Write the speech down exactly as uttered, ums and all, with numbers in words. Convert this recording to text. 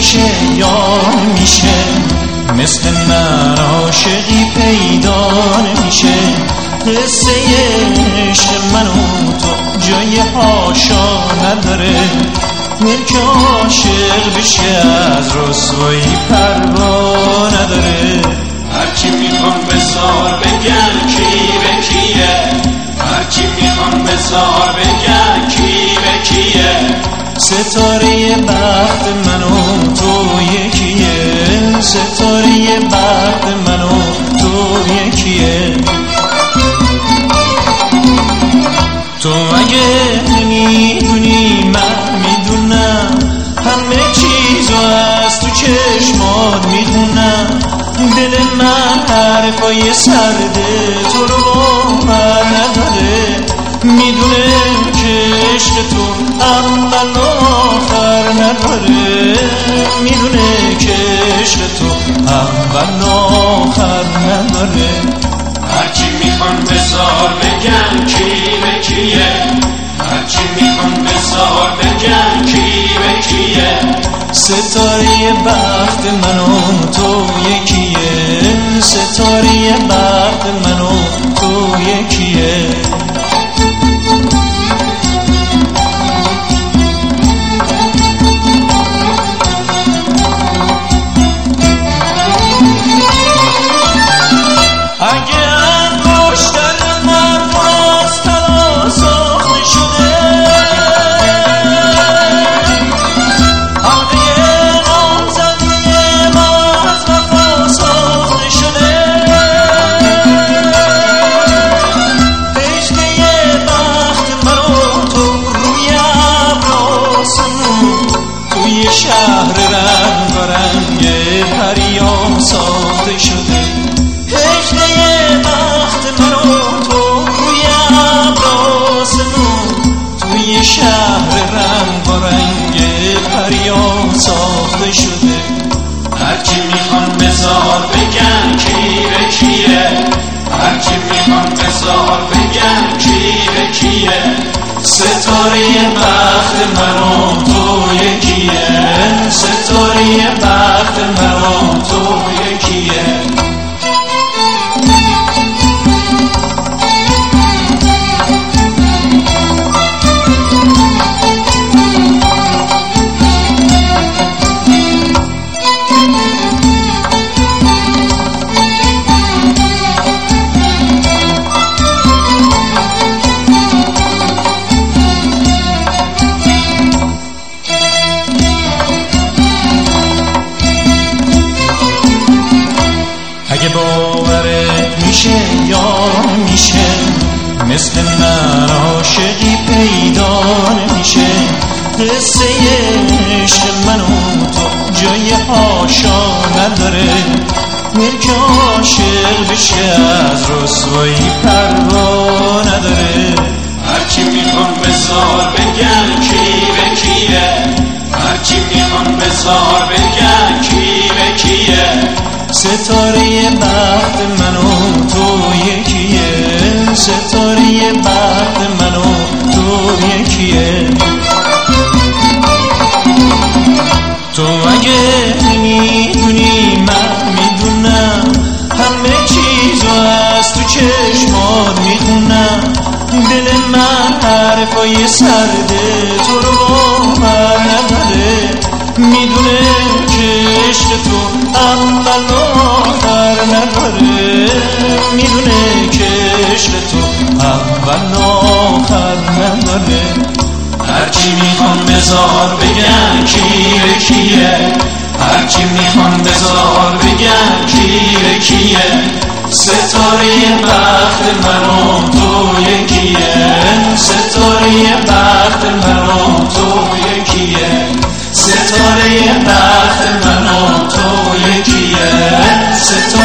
میشه یا میشه، مثل من عاشقی پیدا نمیشه. قصه عشق من و تو جای حاشا نداره، ملک عاشق بشه از رسوایی پروا نداره. هرچی میخوام بزار بگن کی به کیه، هرچی میخوام بزار بگن کی به کیه. ستاره بخت من و تو یکیه، ستاره بخت من و تو یکیه. تو اگه نمیدونی من میدونم، همه چیزو از تو چشمات میخونم. دل من حرفای سرده تو رو باور نداره، میدونه که عشق تو اول و آخر نداره، میدونه که عشق تو اول و آخر نداره. هرچی میخوان بزار بگن کی به کیه، هرچی میخوان بزار بگن کی به کیه. ستاره بخت من و تو یکیه، ستاره بخت من و تو یکیه. شهر رنگ و رنگ پریان ساخته شده، هجله بخت من و تو روی ابراسمون. توی شهر رنگ و رنگ پریان ساخته شده. هرچی میخوان بزار بگن کی به کیه، هرچی میخوان بزار بگن کی به کیه. ستاره بخت من و تو یکیه، ستاره بخت من و تو یکیه. اگه باورت میشه یا میشه، مثل من عاشقی پیدا نمیشه. قصه عشق من و تو جای حاشا نداره، ملک عاشق بشه از رسوایی پروا نداره. هرچی میخوام بزار بگن کی به کیه، هرچی میخوام بزار بگن کی به کیه. ستاره بخت من و تو یکیه، ستاره بخت من و تو یکیه. تو اگه نمیدونی من میدونم، همه چیزو از تو چشمات میخونم. دل من حرفای سرده تو رو باور نداره، میدونه که عشق تو اول و آخر نداره، میدونه که عشق تو اول و آخر نداره. هرچی میخوان بزار بگن کی به کیه، هرچی میخوان بزار بگن کی به کیه. ستاره بخت من و تو یکیه، ستاره بخت من و تو یکیه. ستاره بخت من و تو یکیه، ستاره